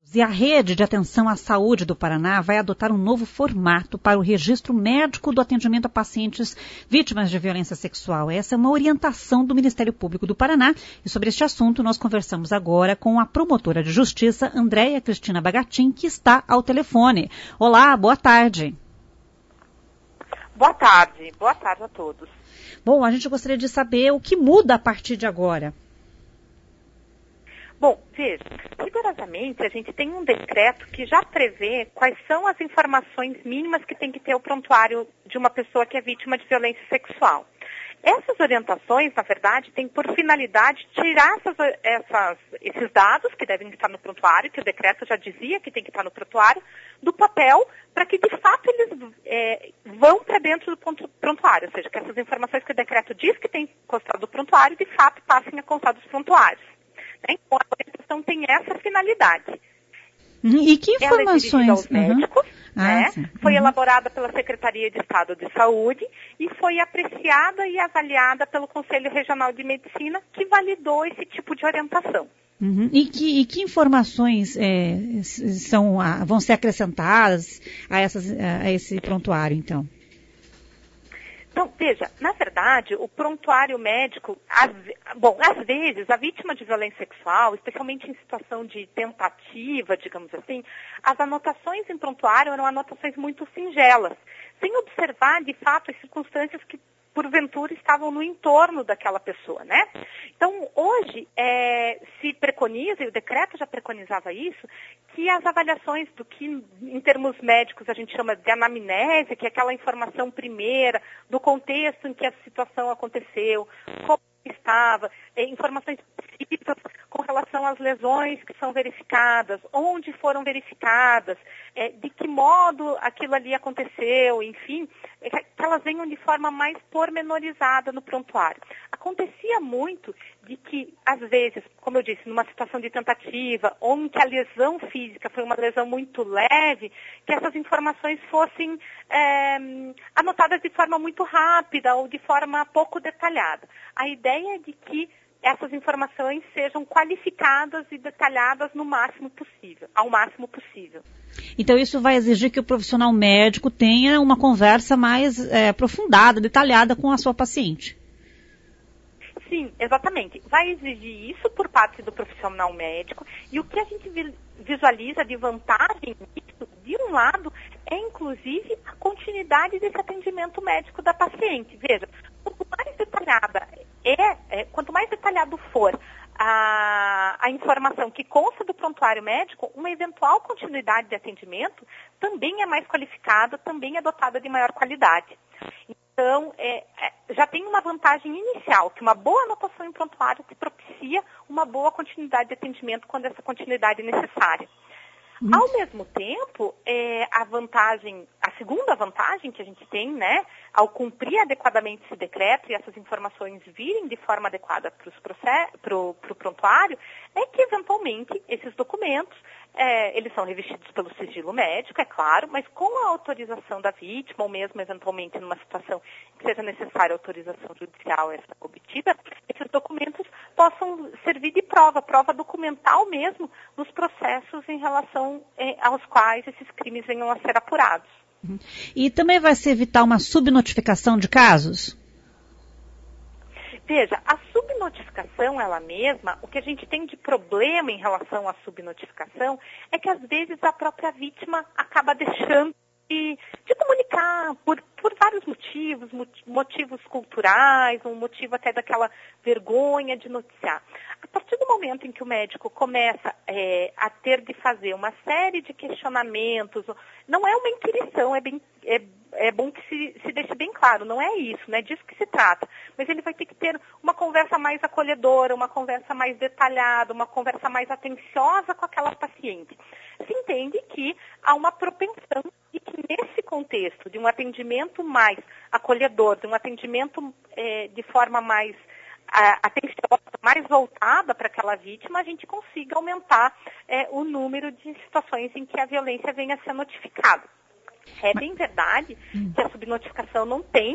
E a Rede de Atenção à Saúde do Paraná vai adotar um novo formato para o registro médico do atendimento a pacientes vítimas de violência sexual. Essa é uma orientação do Ministério Público do Paraná e sobre este assunto nós conversamos agora com a promotora de justiça, Andréia Cristina Bagatin, que está ao telefone. Olá, boa tarde. Boa tarde a todos. Bom, a gente gostaria de saber o que muda a partir de agora. Bom, veja, rigorosamente a gente tem um decreto que já prevê quais são as informações mínimas que tem que ter o prontuário de uma pessoa que é vítima de violência sexual. Essas orientações, na verdade, têm por finalidade tirar esses dados que devem estar no prontuário, que o decreto já dizia que tem que estar no prontuário, do papel, para que de fato eles vão para dentro do prontuário, ou seja, que essas informações que o decreto diz que tem que constar do prontuário, de fato passem a constar dos prontuários. Então, a orientação tem essa finalidade. E que informações? Ela é dirigida aos médicos, foi elaborada pela Secretaria de Estado de Saúde e foi apreciada e avaliada pelo Conselho Regional de Medicina, que validou esse tipo de orientação. E que informações vão ser acrescentadas a esse prontuário, então? Então, veja, na verdade, o prontuário médico, às vezes, a vítima de violência sexual, especialmente em situação de tentativa, digamos assim, as anotações em prontuário eram anotações muito singelas, sem observar, de fato, as circunstâncias que, porventura, estavam no entorno daquela pessoa, né? Então, hoje, se preconiza, e o decreto já preconizava isso, que as avaliações do que, em termos médicos, a gente chama de anamnese, que é aquela informação primeira, do contexto em que a situação aconteceu, como estava, informações específicas com relação às lesões que são verificadas, onde foram verificadas, de que modo aquilo ali aconteceu, enfim, que elas venham de forma mais pormenorizada no prontuário. Acontecia muito de que, às vezes, como eu disse, numa situação de tentativa, ou em que a lesão física foi uma lesão muito leve, que essas informações fossem anotadas de forma muito rápida ou de forma pouco detalhada. A ideia é de que essas informações sejam qualificadas e detalhadas ao máximo possível. Então isso vai exigir que o profissional médico tenha uma conversa mais aprofundada, detalhada com a sua paciente. Sim, exatamente. Vai exigir isso por parte do profissional médico e o que a gente visualiza de vantagem nisso, de um lado, é inclusive a continuidade desse atendimento médico da paciente. Veja, quanto mais detalhado for a informação que consta do prontuário médico, uma eventual continuidade de atendimento também é mais qualificada, também é dotada de maior qualidade. Então, já tem uma vantagem inicial, que uma boa anotação em prontuário que propicia uma boa continuidade de atendimento quando essa continuidade é necessária. Ao mesmo tempo, a segunda vantagem que a gente tem, né, ao cumprir adequadamente esse decreto e essas informações virem de forma adequada para o prontuário, é que, eventualmente, esses documentos, eles são revestidos pelo sigilo médico, é claro, mas com a autorização da vítima, ou mesmo, eventualmente, numa situação que seja necessária a autorização judicial essa obtida, esses documentos possam servir de prova documental mesmo, nos processos em relação aos quais esses crimes venham a ser apurados. E também vai se evitar uma subnotificação de casos? Veja, a subnotificação, ela mesma, o que a gente tem de problema em relação à subnotificação é que, às vezes, a própria vítima acaba deixando de comunicar por vários motivos culturais, um motivo até daquela vergonha de noticiar. A partir do momento em que o médico começa a ter de fazer uma série de questionamentos, não é uma inquirição, é bom que se deixe bem claro, não é isso, não é disso que se trata, mas ele vai ter que ter uma conversa mais acolhedora, uma conversa mais detalhada, uma conversa mais atenciosa com aquela paciente. Se entende que há uma propensão de que nesse contexto de um atendimento mais acolhedor, de um atendimento de forma mais atenciosa, mais voltada para aquela vítima, a gente consiga aumentar o número de situações em que a violência venha a ser notificada. É bem verdade que a subnotificação não tem,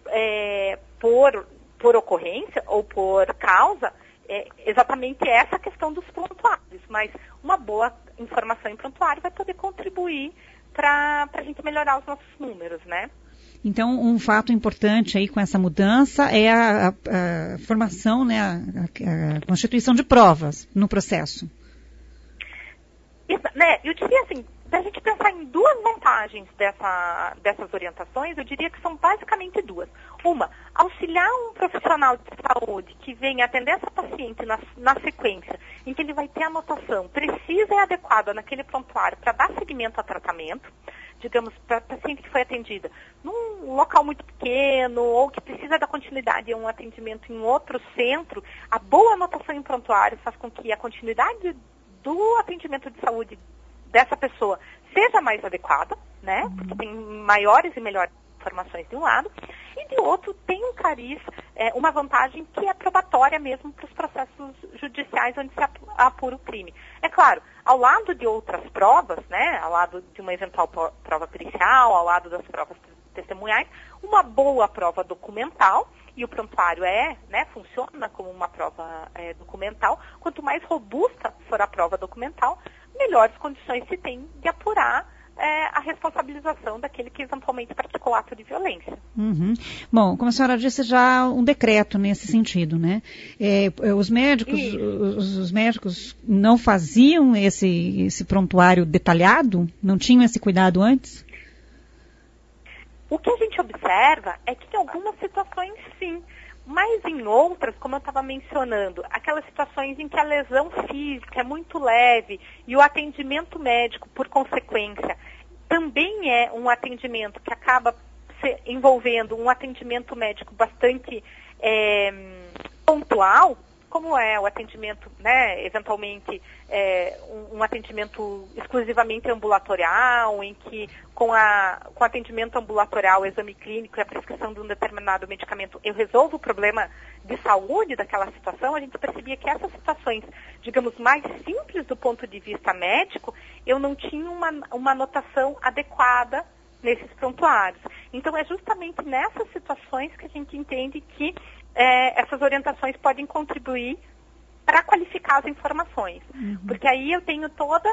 por ocorrência ou por causa, exatamente essa questão dos prontuários, mas uma boa informação em prontuário vai poder contribuir para a gente melhorar os nossos números, né? Então, um fato importante aí com essa mudança é a formação, né, a constituição de provas no processo. Isso, né, eu diria assim, se a gente pensar em duas vantagens dessas orientações, eu diria que são basicamente duas. Uma, auxiliar um profissional de saúde que venha atender essa paciente na sequência, em que ele vai ter a anotação precisa e adequada naquele prontuário para dar seguimento ao tratamento, digamos, para a paciente que foi atendida num local muito pequeno ou que precisa da continuidade em um atendimento em outro centro, a boa anotação em prontuário faz com que a continuidade do atendimento de saúde dessa pessoa seja mais adequada, né? Porque tem maiores e melhores informações de um lado, e de outro tem um cariz, uma vantagem que é probatória mesmo para os processos judiciais onde se apura o crime. É claro, ao lado de outras provas, né? Ao lado de uma eventual prova pericial, ao lado das provas testemunhais, uma boa prova documental, e o prontuário funciona como uma prova documental. Quanto mais robusta for a prova documental, melhores condições se tem de apurar a responsabilização daquele que eventualmente praticou ato de violência. Uhum. Bom, como a senhora disse, já há um decreto nesse sentido, né? Os médicos não faziam esse prontuário detalhado? Não tinham esse cuidado antes? O que a gente observa é que em algumas situações sim, mas em outras, como eu estava mencionando, aquelas situações em que a lesão física é muito leve e o atendimento médico, por consequência, também é um atendimento que acaba envolvendo um atendimento médico bastante pontual, como é o atendimento, né, eventualmente um atendimento exclusivamente ambulatorial, em que com atendimento ambulatorial, o exame clínico e a prescrição de um determinado medicamento, eu resolvo o problema de saúde daquela situação, a gente percebia que essas situações, digamos, mais simples do ponto de vista médico, eu não tinha uma anotação adequada nesses prontuários. Então, é justamente nessas situações que a gente entende que essas orientações podem contribuir para qualificar as informações. Uhum. Porque aí eu tenho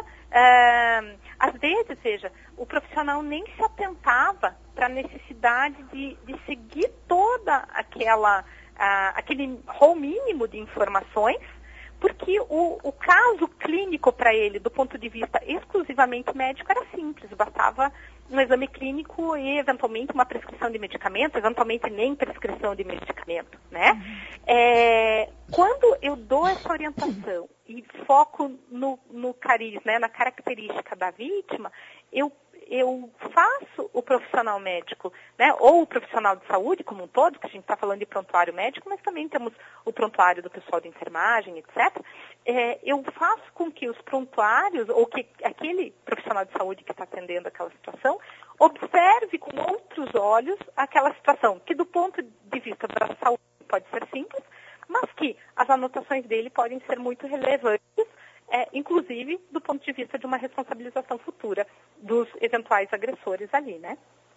às vezes, veja, o profissional nem se atentava para a necessidade de seguir toda aquele rol mínimo de informações, porque o caso clínico para ele, do ponto de vista exclusivamente médico, era simples, bastava um exame clínico e, eventualmente, uma prescrição de medicamento, eventualmente nem prescrição de medicamento, né? Quando eu dou essa orientação e foco no cariz, né, na característica da vítima, eu faço o profissional médico, né, ou o profissional de saúde como um todo, que a gente está falando de prontuário médico, mas também temos o prontuário do pessoal de enfermagem, etc. Eu faço com que os prontuários, ou que aquele profissional de saúde que está atendendo aquela situação, observe com outros olhos aquela situação, que do ponto de vista da saúde pode ser simples, mas que as anotações dele podem ser muito relevantes, inclusive do ponto de vista de uma responsabilização futura dos eventuais agressores ali, né?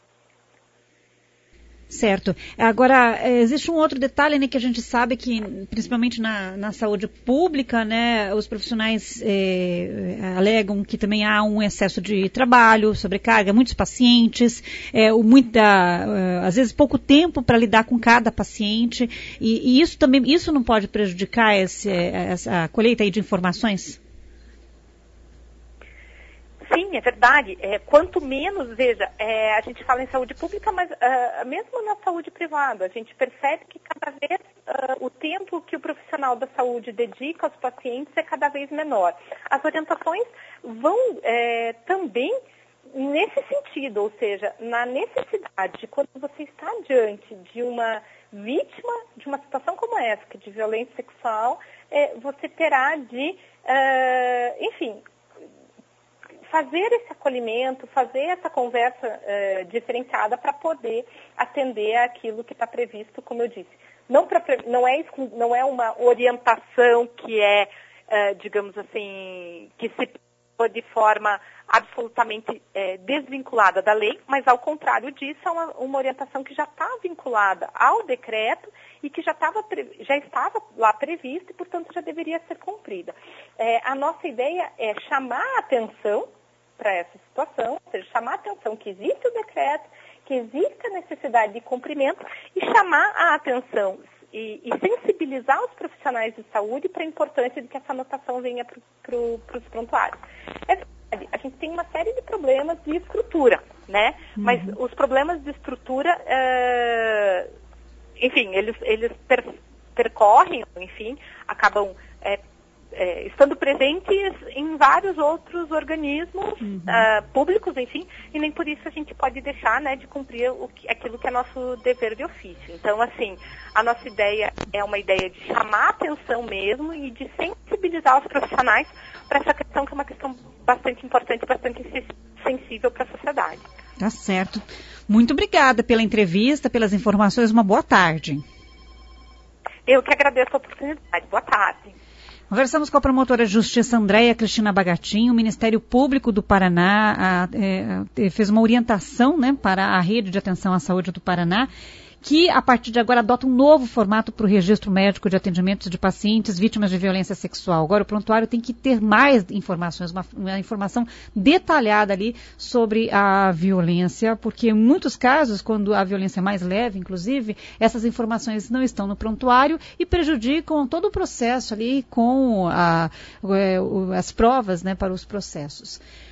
Certo. Agora, existe um outro detalhe, né, que a gente sabe que, principalmente na saúde pública, né, os profissionais alegam que também há um excesso de trabalho, sobrecarga, muitos pacientes, às vezes pouco tempo para lidar com cada paciente, e isso não pode prejudicar essa colheita aí de informações? Sim, é verdade. Quanto menos, veja, a gente fala em saúde pública, mas mesmo na saúde privada, a gente percebe que cada vez o tempo que o profissional da saúde dedica aos pacientes é cada vez menor. As orientações vão também nesse sentido, ou seja, na necessidade de quando você está diante de uma vítima de uma situação como essa, que de violência sexual, você terá de, enfim, fazer esse acolhimento, fazer essa conversa diferenciada para poder atender aquilo que está previsto, como eu disse. Não é uma orientação que digamos assim, que se de forma absolutamente desvinculada da lei, mas ao contrário disso, é uma orientação que já está vinculada ao decreto e que já estava lá prevista e, portanto, já deveria ser cumprida. A nossa ideia é chamar a atenção para essa situação, ou seja, chamar a atenção que existe o decreto, que existe a necessidade de cumprimento e chamar a atenção e sensibilizar os profissionais de saúde para a importância de que essa anotação venha para os prontuários. A gente tem uma série de problemas de estrutura, né? Mas os problemas de estrutura, enfim, eles percorrem, enfim, acabam estando presentes em vários outros organismos públicos, enfim, e nem por isso a gente pode deixar, né, de cumprir aquilo que é nosso dever de ofício. Então, assim, a nossa ideia é uma ideia de chamar a atenção mesmo e de sensibilizar os profissionais para essa questão, que é uma questão bastante importante, bastante sensível para a sociedade. Tá certo. Muito obrigada pela entrevista, pelas informações. Uma boa tarde. Eu que agradeço a oportunidade. Boa tarde. Conversamos com a promotora de justiça Andréia Cristina Bagatin. O Ministério Público do Paraná fez uma orientação, né, para a Rede de Atenção à Saúde do Paraná, que a partir de agora adota um novo formato para o registro médico de atendimentos de pacientes vítimas de violência sexual. Agora o prontuário tem que ter mais informações, uma informação detalhada ali sobre a violência, porque em muitos casos, quando a violência é mais leve, inclusive, essas informações não estão no prontuário e prejudicam todo o processo ali com as provas, né, para os processos.